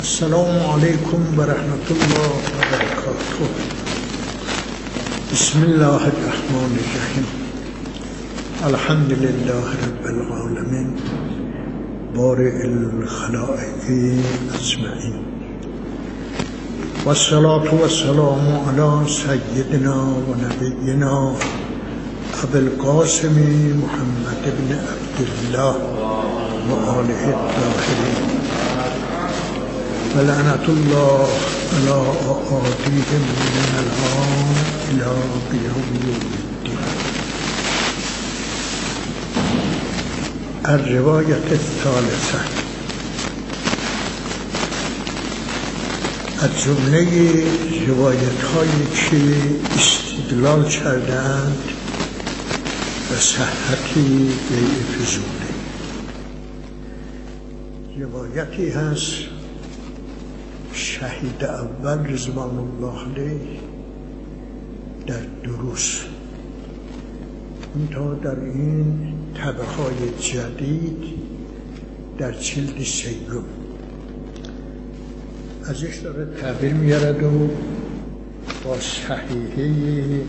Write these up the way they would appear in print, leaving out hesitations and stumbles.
السلام علیکم و رحمت الله و برکاته. بسم الله الرحمن الرحیم. الحمد لله رب العالمین بارئ الخلائق اجمعین و الصلاة و السلام علی سیدنا و نبینا ابی القاسم محمد بن عبدالله و آله الطاهرین و لعنت الله علی اعادیهم من الان الی قیام یوم الدین. الروایت الثالثه، از جمله روایت هایی که استدلال کردند و صحت بیع فضولی، روایتی هست شهید اول رضوان الله علیه در دروس، تا در این طبعه های جدید در جلد سیوم ازش داره تعبیر میارد و با صحیحه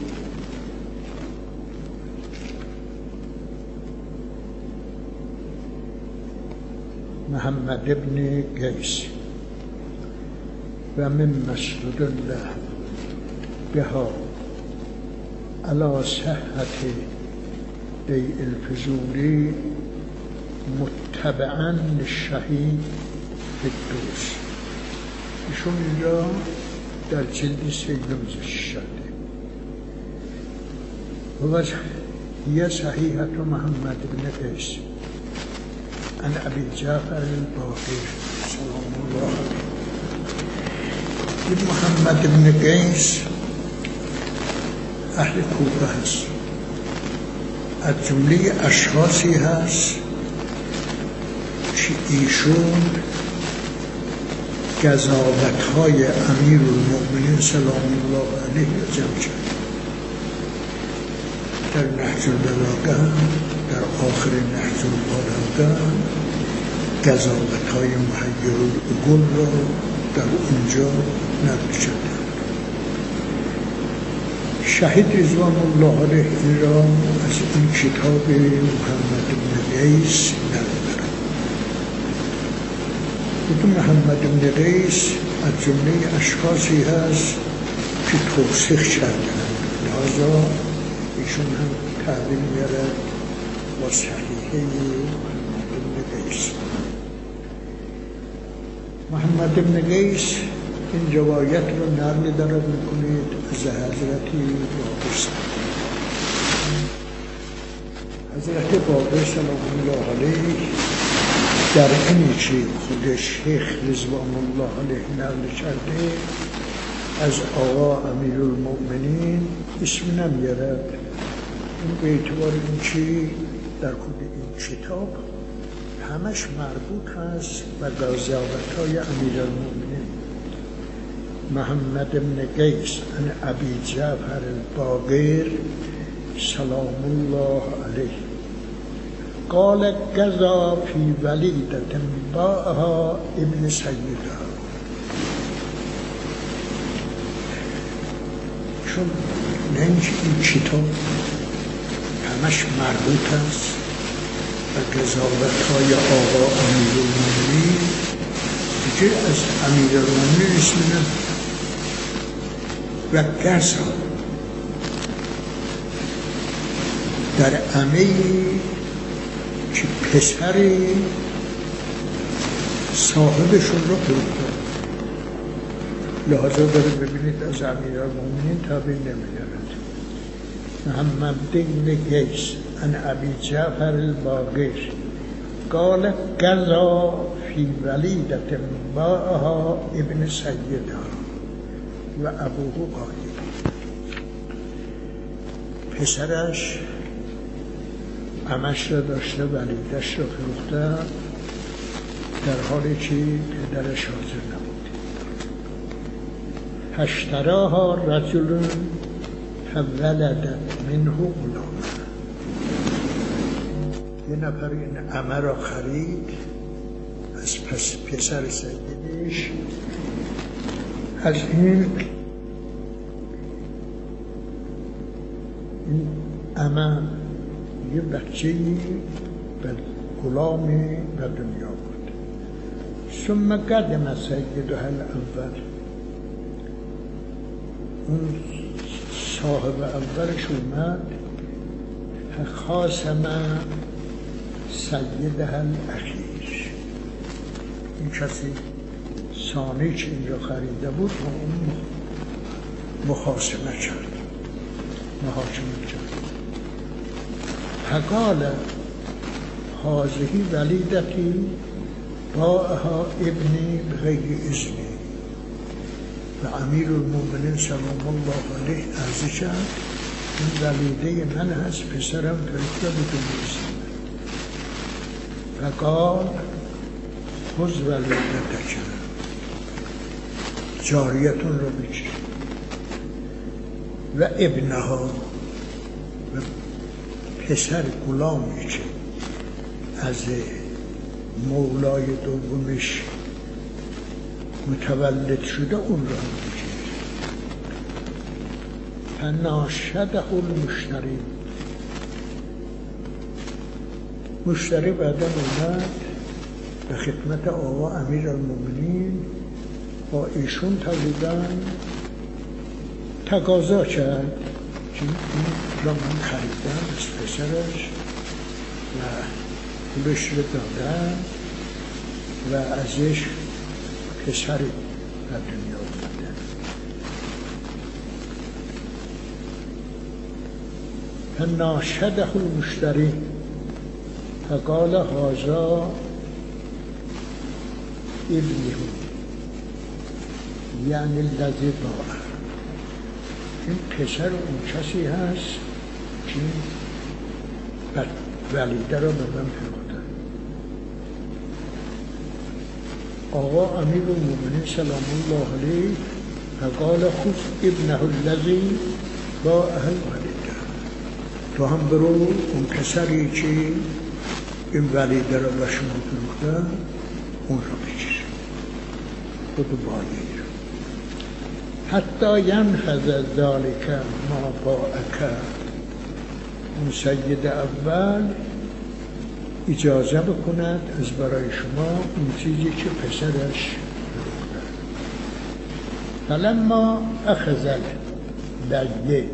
محمد ابن قیس و من مسجد الله بها علی صحت بیع الفضولی متبعا للشهید فی الدروس. ایشون اینجا در جلد سیوم شده و هی صحیحة محمد بن قیس عن ابی جعفر الباقر سلام الله علیه. محمد بن قیس اهل کوفه هست، از جمله اشخاصی هست که ایشون قضاوت‌های امیرالمؤمنین سلام الله علیه را جمع کرد. در نهج البلاغه، در آخر نهج البلاغه قضاوت‌های محیر العقول را در اونجا نقل شده. شهید رضوان الله علیه این را از این کتاب محمد بن قیس نقل دارد. محمد بن قیس از جمله اشخاصی هست که توثیق کردند، لذا ایشون هم تعبیر میارد با صحیحه محمد بن قیس. محمد بن قیس این روایت رو نقل دارد میکنید از حضرت باقر. حضرت باقر سلام الله علیه در اینی که خود شیخ رضوان الله علیه نقل کرده از آقا امیرالمؤمنین اسم نمیارد، این به اعتبار این که در خود این کتاب همش مربوط هست و قضاوت‌های امیرالمؤمنین. محمد بن قیس عن ابی جعفر الباقر سلام الله علیه قال قضا فی ولیدة باعها ابن سیدها. چون نه این کتاب همش مربوط است و قضاوت‌های آقا امیرالمؤمنین دیگه از امیرالمؤمنین اسم نمیاد و قضا در عمه‌ای که پسر صاحبشون رو فروختن، لحاظا داره ببینید از امیرالمؤمنین تعبیر نمی‌دارد. محمد بن قیس عن ابی جعفر الباقر قال قضا فی ولیدة باعها ابن سیدها و ابوه قایب. پسرش عمش را داشته، ولیدش را فروخته در حالی که پدرش حاضر نبود. اشتراها رجل فولدت منه غلام. یه نفر این عمه را خرید از پسر سید از این امام یه بچه‌ای غلامی به دنیا بود. ثم قدم سیدها الاول، اون صاحب اولش اومد، خاصم سیدها الاخیر، این کسی ثانی که اینجا خریده بود و اون مخاصمه کرد، محاکمه کرد. فقال هذه ولیدتی باعها ابنی بغیر اذنی، و امیر المؤمنین سلام الله علیه عرض کرد این ولیده من هست، پسرم فرشته بدون اذن. فقال خذ ولیدتک، جاریتون رو بگیر، و ابنها، و پسر غلامی که از مولای دومش متولد شده اون را بگیر. فناشده المشتری، مشتری بعدا اومد به خدمت آقا امیر المؤمنین، با ایشون تقریبا تقاضا کرد که این را من خریدم از پسرش و پولش رو دادم و ازش پسری به دنیا آمده. فناشده المشتری فقال هذا ابنه، یعنی الذی باع، این پسر اون کسی هست که ولیده را به من فرموده. آقا امیر المؤمنین سلام الله علیه فقال خذ ابنه الذی باع الولیده، تو هم برو اون پسری که این ولیده را به شما فرموده اون را بگیر، خود باید حتی ینفذ ذلك ما باعک، اون سید اول اجازه بکند از برای شما اون چیزی که پسرش بکنه. فلما اخذ البیع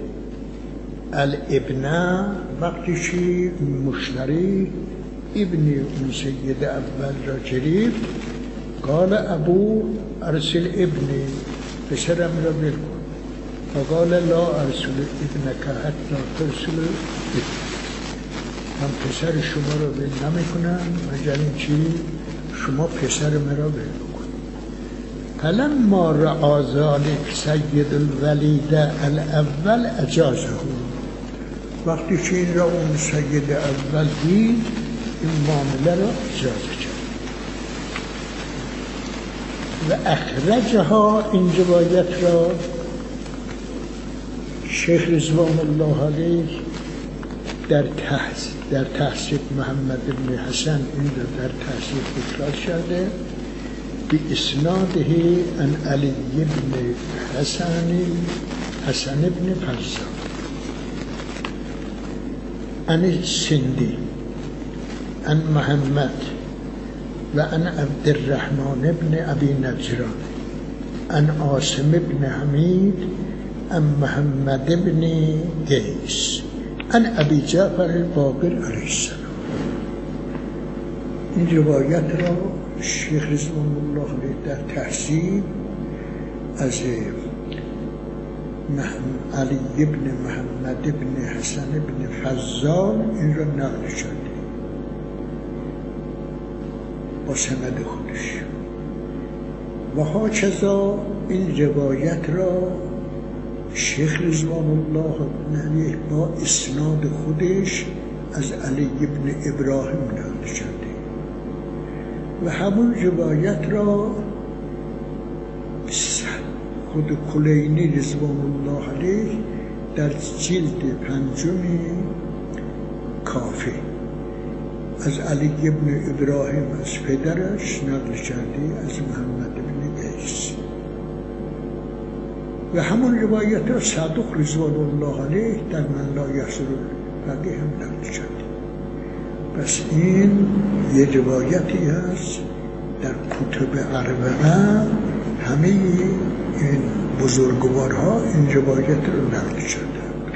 الابن، وقتی که مشتری ابن اون سید اول را گرفت، قال ابو ارسل ابنی، پسرم را بکن. فقال لا ارسل ابنک حتی ترسل ابنک، من پسر شما را ول نمیکنم مگر اینکه شما پسر مرا ول بکن. فلما رأى ذلك سید الولید الاول اجازه، وقتی که این را اون سید اول دید این معامله را اجازه کرد. و اخرجها، این روایت را شیخ رضوان الله علیه در تحصیل محمد بن حسن این را در تحصیل تکرار کرده، به اسناده ان علی بن حسن بن فضال ان سندی ان محمد و ان عبد الرحمن بن ابی نجران ان عاصم بن حمید ان محمد بن قیس ان ابی جعفر الباقر علیه السلام. این روایت را شیخ رضوان الله علیه در تحصیل از علی بن محمد بن حسن بن فضال این را نقل کرده با سند خودش. و هاکذا این روایت را شیخ رضوان الله علیه با اسناد خودش از علی بن ابراهیم نقل کرده و همون روایت را خود کلینی رضوان الله علیه در جلد 5 کافی از علی ابن ابراهیم از پدرش نقل کردی از محمد بن قیس و همون روایت را صادق رضوان الله علیه در من لا یحصر الفقیه هم نقل کردی. پس این یه روایتی هست در کتب اربعه، همه این بزرگوارها این روایت رو نقل کردند.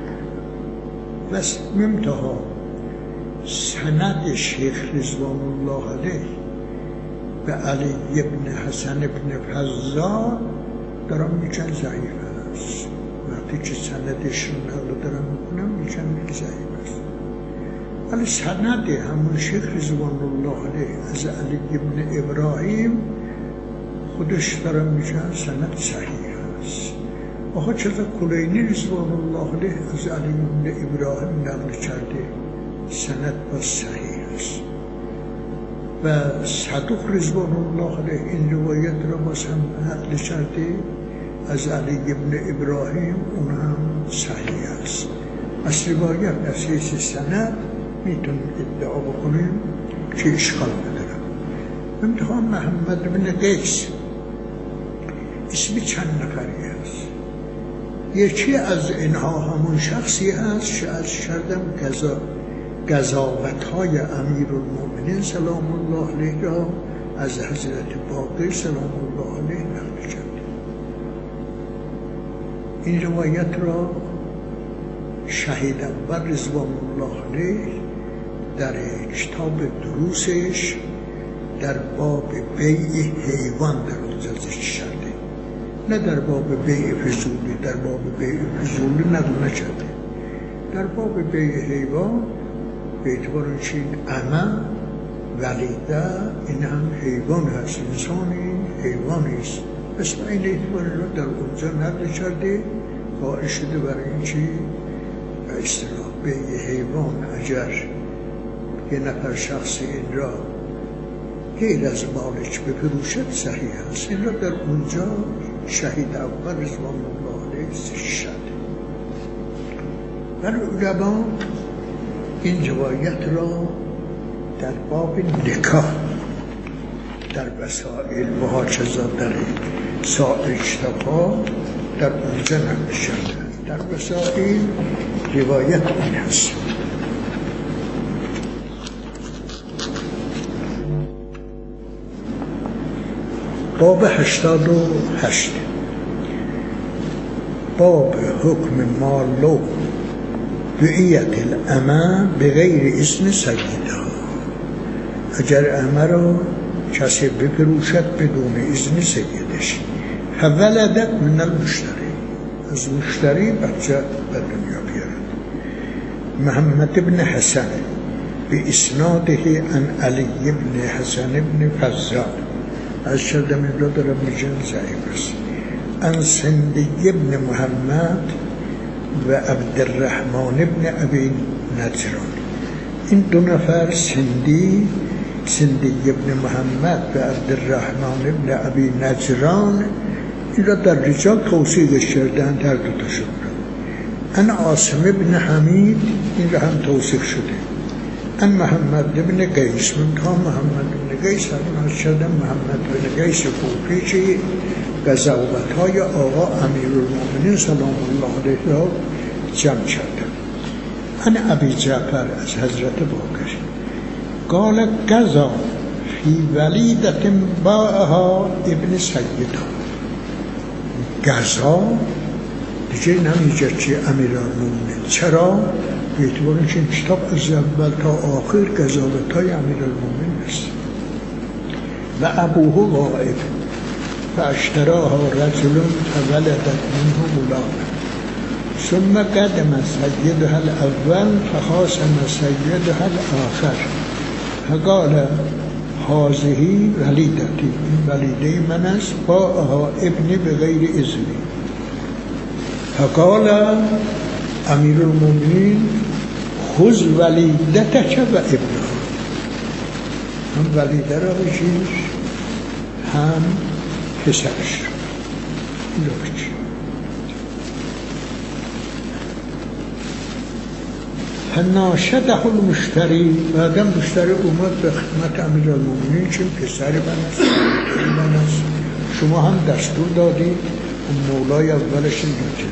بس منتها سند شیخ رضوان الله علیه به علی ابن حسن ابن فضال دارم میگن ضعیف است. وقتی که سندش رو نقل دارم میکنم میگن ضعیف است، ولی سند همون شیخ رضوان الله علیه از علی ابن ابراهیم خودش دارم میگن سند صحیح است. آخه چرا کلینی رضوان الله علیه از علی ابن ابراهیم نقل کرده سند با صحیح است و صدوق رضوان الله علیه این روایت را باز هم نقل کرده از علی ابن ابراهیم، اون هم صحیح است. از روایت از حیث سند میتونیم ادعا بکنیم که اشکال ندارم. منتها محمد بن قیس اسم چند نفری است. یکی از اینها همون شخصی هست که از کردم قضاوت‌های امیرالمؤمنین سلام الله علیه را از حضرت باقر سلام الله علیه نقل کرد. این روایت را شهید اول رضوان الله علیه در کتاب دروسش در باب بیع حیوان در اونجا ذکر کرده، نه در باب بیع فضولی. در باب بیع فضولی نقل نکرده. در باب بیع حیوان به اعتبار چین امه ولیده این هم حیوان هست، انسانی حیوانی است. پس این اعتبار را در اونجا نقل کرده، قائل شده برای این چی به اصطلاح بیع حیوان اگر یه نفر شخصی این را غیر از مالک بفروشد صحیح است. این را در اونجا شهید اول رضوان الله علیه شد. ولی علما این روایت را در باب نکاح در وسائل و هاچزا در سائر کتاب‌ها در اونجا نقل شده. در وسائل روایت این هست. باب 88 باب حکم مالو وعیت الامه بغیر اذن سیدها. اگر امه را کسی بفروشد بدون اذن سیدش، فولدت من المشتری، از مشتری بچه به دنیا بیارد. محمد بن حسن به اسناده عن علی بن حسن بن فضال از شدم این را دارم میگن ضعیف است. عن سندی بن محمد و عبدالرحمن بن ابی نجران. این دو نفر سندی بن محمد و عبدالرحمن بن ابی نجران این را در رجال توصیفش کردن، در دو تا شد. ان عاصم بن حمید این را هم توصیف شده. ان محمد بن قیس، منتها محمد بن قیس هم شدن محمد بن قیس کوفی که قضاوت‌های آقا امیرالمؤمنین سلام الله علیه را جمع کردن. ان ابی جعفر از حضرت باقر قال قضا فی ولیدت باعها ابن سیدها. قضا دیگه نمیگه که امیرالمؤمنین. چرا؟ به اعتبار اینکه این کتاب از اول تا آخر قضاوت‌های امیرالمؤمنین است. و ابوه غائب فاشتراها رجل فولدت منه غلام ثم قدم سیدها الاول فخاصم سیدها الاخر فقال هذه ولیدتی، این ولیده من است، باعها ابنی بغیر اذنی. فقال امیر المؤمنین خذ ولیدتک و ابنها، هم ولیده را بگیر هم پسرش. فناشده المشتری، بعدم مشتری اومد به خدمت امیرالمومنین چون پسر من است، شما هم دستور دادید مولای اولش اینجا.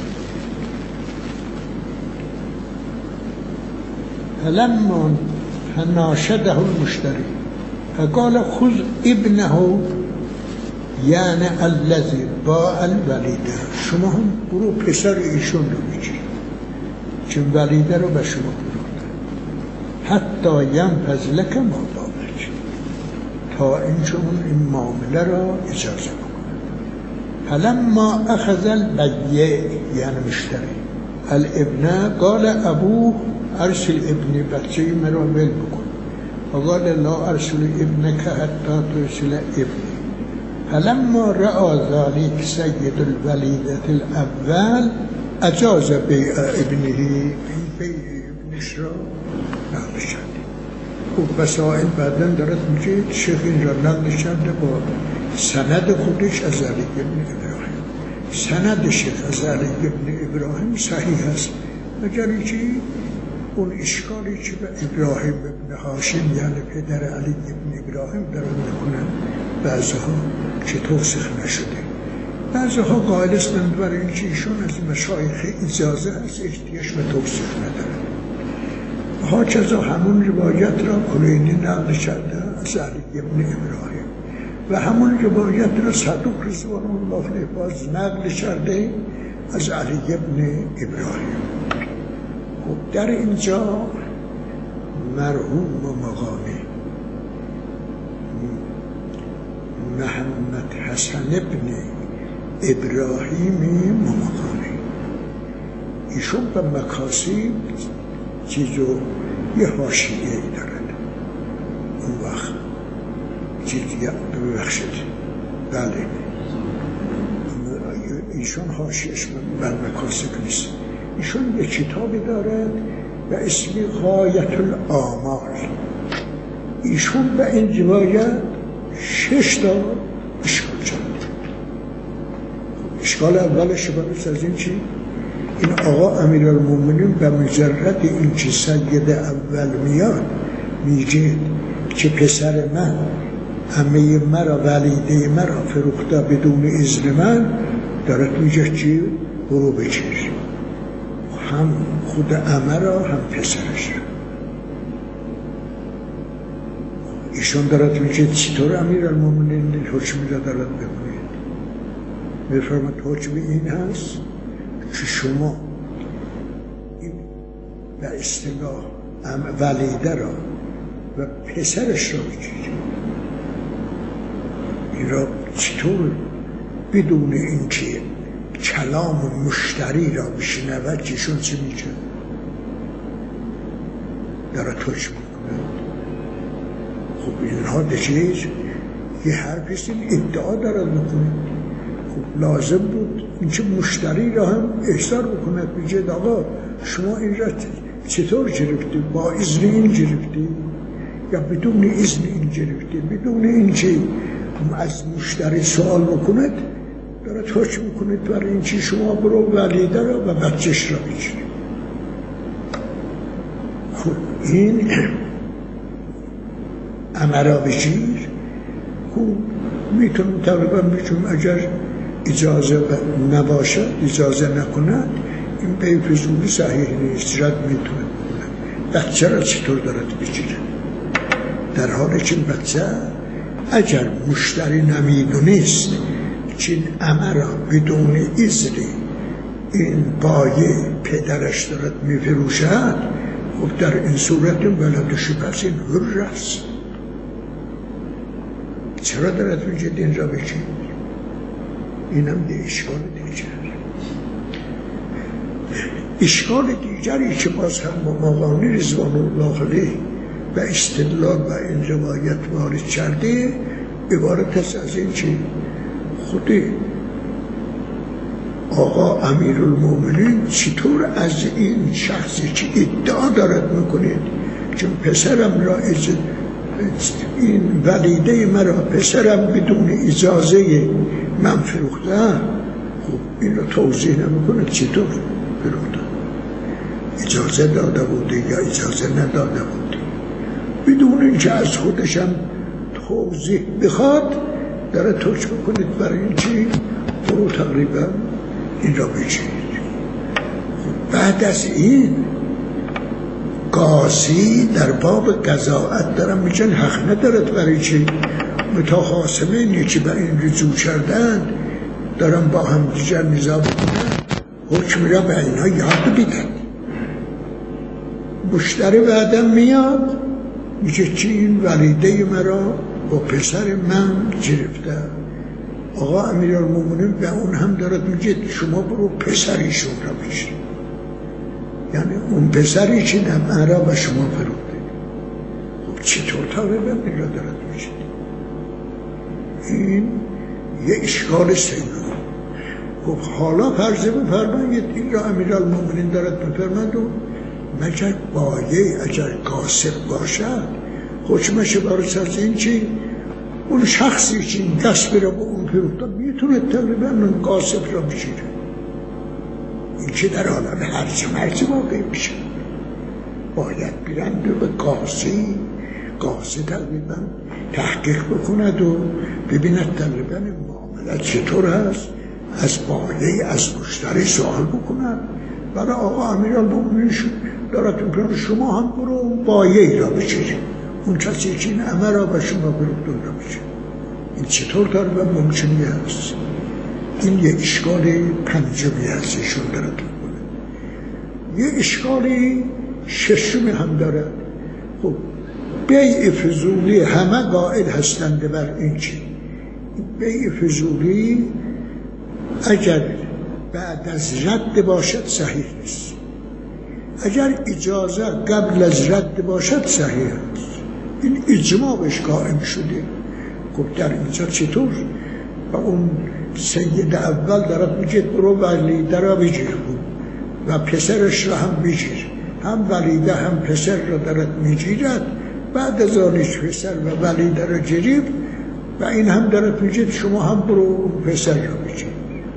فلما فناشده المشتری فقال خذ ابنه یعنی الذی باع الولیده، شما هم برو پسر ایشون رو بگیر چون ولیده رو به شما فروخته، حتی ینفذ لک ما دامک، تا اینچون این معامله را اجازه بکنه. فلما اخذ البیع یعنی مشتری الابن قال ابوه ارسل ابنی، بچه مرا ول بکن. وقال لا ارسل ابنک حتی ترسل ابنی. فلما رأى ذلك سید الولیدة الاول اجاز بیع ابنه، این بیع ابنش را نقل شده. خب مسائل بعدن دارد میگه شیخ این را نقل شده با سند خودش از علی ابن ابراهیم. سند شیخ از علی ابن ابراهیم صحیح است، مگر چی اون اشکالی که به ابراهیم ابن هاشم یعنی پدر علی ابن ابراهیم دارن میکنن، بعضها که توثیق نشده، بعضها قائل هستند برای اینکه ایشون از مشایخ اجازه از احتیاج به توثیق ندارن. هاکذا همون روایت را کلینی نقل کرده از علی ابن ابراهیم و همون روایت را صدوق رضوان الله علیه باز نقل کرده از علی ابن ابراهیم. خب در اینجا مرحوم و مقامی محمد حسن ابن ابراهیم مقامی، ایشون به مکاسب چیزو یه حاشیه‌ای دارد. اون وقت چیزی ببخشید، بله ایشون حاشیه‌اش بر مکاسب نیست، ایشون یه کتابی دارد به اسم غایت الآمال. ایشون به این روایت 6 تا اشکال کرد. اشکال اولش برای از این چی؟ این آقا امیرالمومنین به مجرد این که سید اول میاد میگه که پسر من عمه مرا ولیده مرا فروخته بدون اذن من، دارد میگه که برو بگیر، هم خود عمه را هم پسرش. ایشون دارد میگه چطور امیرالمومنین حکم را دارد بکنید؟ میفرماد حکم این هست که شما این به اصطلاح ولیده را و پسرش را بگیرید. این را چطور بدون اینکه کلام مشتری را بشنود که ایشون چه میگه دارد حکم میکنه. خب اینها دیگه یه حرفیست، این ادعا دارد میکنه. خب لازم بود اینکه مشتری را هم احضار بکند، بگه آقا شما این را چطور گرفتی؟ با اذن این گرفتی یا بدون اذن این گرفتی؟ بدون اینکه از مشتری سوال بکند دارد حکم میکنید برای اینکه شما برو ولیده را و بچهش را بگیرید. خب این امرا بگیر، خوب میتونم تقریبا بگم اگر اجازه نباشد، اجازه نکند، این به فضولی صحیح نیست، رد میتونه بکنه. بچه را چطور دارد بگیره؟ در حالی که بچه اگر مشتری نمیدونست که این امه را بدون اذن این پایه پدرش دارد میفروشد، خب در این صورت این ولدش پس این حر است. چرا دارد میگه این را بگیر؟ این هم ده اشکال دیگر. اشکال دیگری که باز هم با مقانی رضوان الله علیه و استدلال و این روایت وارد کرده عبارت است از این که خود آقا امیرالمومنین چطور از این شخصی که ادعا دارد میکنید که پسرم را این ولیده مرا پسرم بدون اجازه من فروخته، خب این را توضیح نمیکنه چطور فروخته. اجازه داده بوده یا اجازه نداده بوده، بدون اینکه از خودشم توضیح بخواد داره توش بکنید برای این چی؟ برو تقریبا این را بچید. بعد از این قاضی در باب قضاعت دارم میگن حق ندارد برای چی؟ متخاصمینی که بر این رجوع کردن دارم با هم دیگر نزاع بکنن، حکم را به اینها یاد بیدن. مشتری بعدم میاد میگه که این ولیده مرا با پسر من گرفته. آقا امیرالمومنین به اون هم دارد میگه شما برو پسریشون را بشید، یعنی اون پسری که من را به شما فروخته. خب چطور تقریبا این را دارد میگه؟ این یه اشکال سیمه. خب حالا فرض بفرمایید این را امیرالمومنین دارد میفرماید و مگر بایه اگر قاصر باشد حکمش بارس از این چی؟ اون شخصی که این دست را به اون فروخته میتونه تقریبا اون قاصر را بگیره. این که در عالم هرچه واقع میشه، باید برند و به قاضی تقریبا تحقیق بکند و ببیند تقریبا این معاملت چطور هست، از بایه از مشتری سوال بکند. برای آقا امیرالمومنین دارد میکنه شما هم برو بایه را بچید، اون کسی که این عمل را به شما فروختون را بچید. این چطور تقریبا ممکنی هست؟ این یه اشکال پنجمی هست ایشون دارد میکنه. یه اشکالی ششمی هم دارد. خب بیع فضولی همه قائل هستند بر این چی؟ بیع فضولی اگر بعد از رد باشد صحیح نیست، اگر اجازه قبل از رد باشد صحیح است. این اجماع بهش قائم شده. خب در اینجا چطور؟ و اون سید اول دارد میگه برو ولیده را بگیر و پسرش را هم بگیر، هم ولیده هم پسر را دارد میگیرد. بعد از آنش پسر و ولیده را گرفت و این هم دارد میگه شما هم برو پسر را بگیر.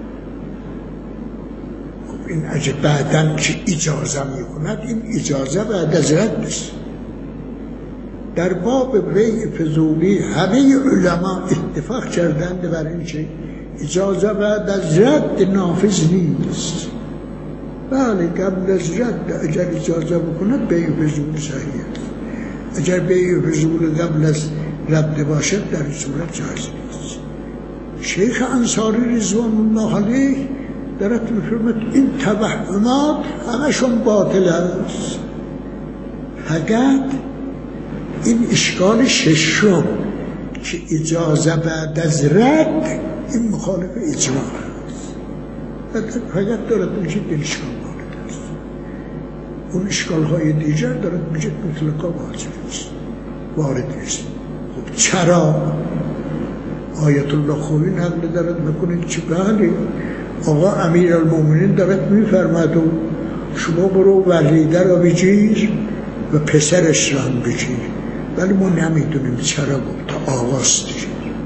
این اگه بعدن که اجازه میکند این اجازه بعد از رد نیست. در باب بیع فضولی همه علما اتفاق کردند بر این که اجازه بعد از رد نافذ نیست. بله قبل از رد اگر اجازه بکند بیع فضولی صحیح است، اگر بیع فضولی قبل از رد باشد در این صورت جایز نیست. شیخ انصاری رضوان الله علیه دارد میفرماید این توهمات همشون باطل است، فقط این اشکال ششم که اجازه بعد از رد این مخالف اجماع است. فقط دارد میگه این اشکال وارد است، اون اشکال های دیگر دارد میگه مطلقا وارد نیست. خب چرا؟ آیت الله خوبی نقل دارد میکنه که بله آقا امیرالمومنین دارد میفرماد و شما برو ولیده را بگیر و پسرش را هم بگیر، ولی ما نمیدونیم چرا گفت آقاست دیگه.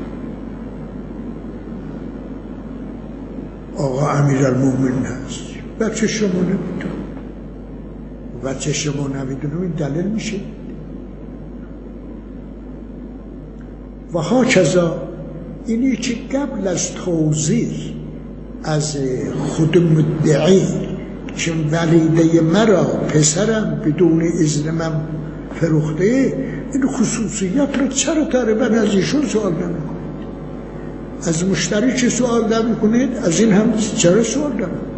آقا امیرالمومنین هست، بچه شما نمیدونیم، بچه شما نمیدونیم این دلیل میشه. و ها کذا اینی که قبل از توضیح از خود مدعی که ولیده مرا پسرم بدون اذن من فروخته، این خصوصیت رو چرا تقریبا از ایشون سوال نمیکنید؟ از مشتری چه سوال نمیکنید؟ از این هم چرا سوال نمیکنید؟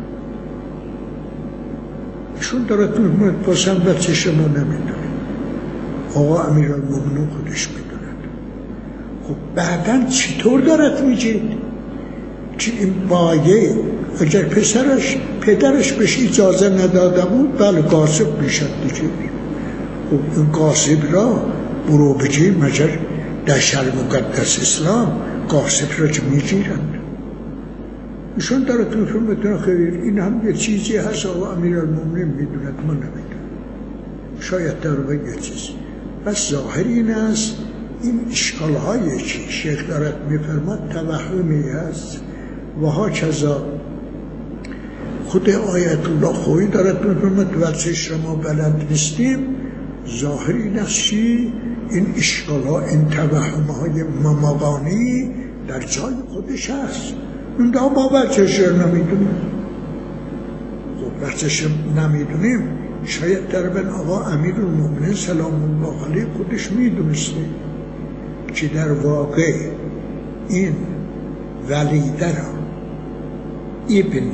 ایشون دارد میگوید پاسم بچه شما نمیدونید، آقا امیرالمومنین خودش میدوند. خب بعداً چطور دارد میگید که این بایه اگر پدرش بهش اجازه نداده بود بله قاصب میشد دیگه. خب این قاصب را برو بگیر، مگر در شرع مقدس اسلام قاصب را که میگیرند. ایشان دارد میفرماید خیر این هم یه چیزی هست آقا امیرالمومنین میدوند ما نمیدونیم، شاید در واقع یه چیز. بس ظاهر این است این اشکال هایی که شیخ دارد میفرماد توهمی است. و ها کذا خود آیت الله خویی دارد میفرماید ورزش را ما بلد نیستیم. ظاهر این است چی؟ این اشکال‌ها، این توهم‌های مماقانی در جای خودش هست. اون دا ما ورزش را نمیدونیم. خب ورزش نمیدونیم، شاید در بین آقا امیرالمومنین سلام الله علیه خودش میدونسته که در واقع این ولیده را ابن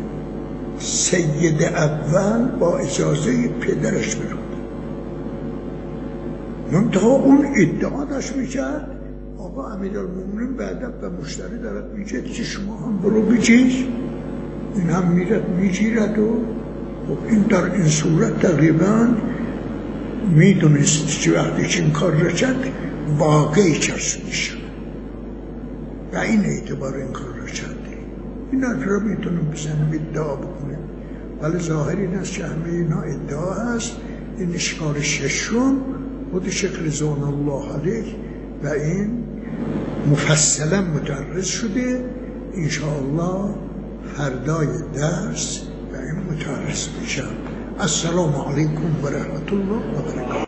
سید اول با اجازه پدرش برد. منتها اون ادعا داشت میکرد آقا امیرالمومنین بعدا به مشتری دارد میگه که شما هم برو بگیر، این هم میرد میگیرد و خب این در این صورت تقریبا میدونست که وقتی که این کار را کرد واقعی کسب میشه و این اعتبار این کار را کرده. این را میتونم بزنم ادعا بکنیم، ولی ظاهر این است که همه اینا ادعا هست. این اشکال ششم خود شیخ رضوان الله علیه و این مفصلا مدرس شده. انشاءالله فردای درس و این متعرض میشم. السلام علیکم و رحمت الله و برکاته.